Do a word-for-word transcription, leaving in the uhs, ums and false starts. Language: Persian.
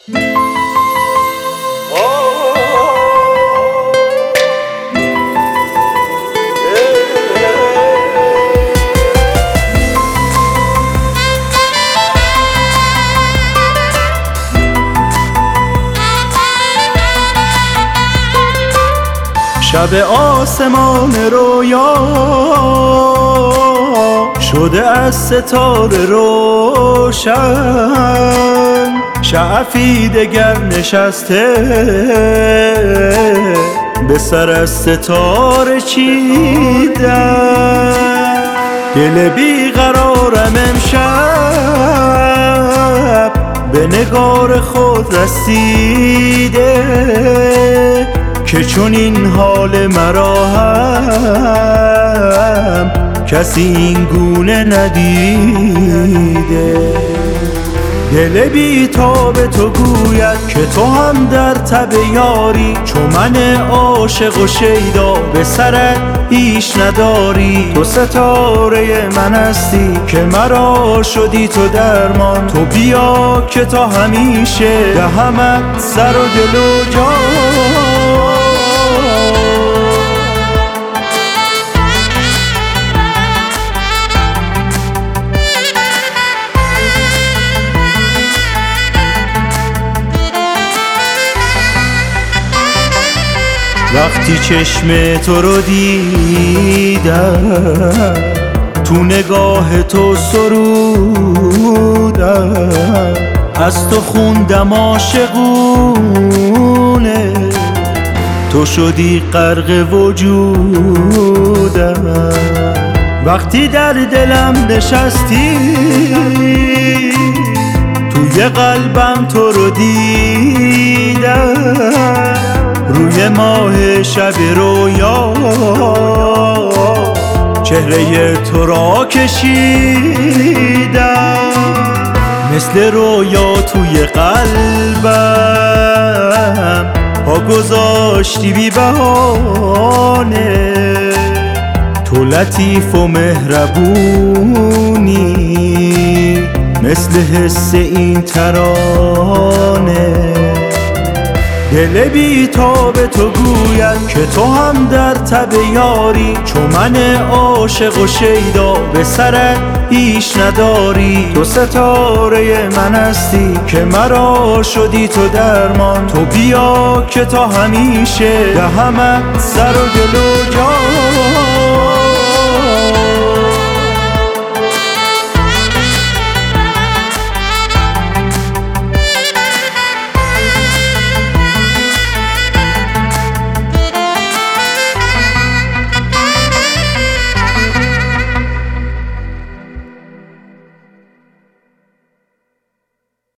شب آسمان رویا شده از ستاره روشن، شعفی دگر نشسته به سر از ستاره چیدن. دل بیقرارم امشب به نگار خود رسیده که چون این حال مرا هم کسی این گونه ندیده. دل بی تاب تو گوید که تو هم در تب یاری، چو من عاشق و شیدا به سرت هیچ نداری. تو ستاره من هستی که مرا شدی تو درمان، تو بیا که تا همیشه دهمت سر و دل و جان. وقتی چشم تو رو دیدم، تو نگاه تو سرودم، از تو خوندم عاشقونه، تو شدی غرق وجودم. وقتی در دلم نشستی توی قلبم تو رو دیدم، روی ماه شب رویا چهره تو را کشیدم. مثل رویا توی قلبم پا گذاشتی بی بهانه، تو لطیف و مهربونی مثل حس این ترانه. دل بی تاب تو گوید که تو هم در تب یاری، چو من عاشق و شیدا به سرت هیچ نداری. تو ستاره من هستی که مرا شدی تو درمان، تو بیا که تا همیشه دهمت سر و دل و جان.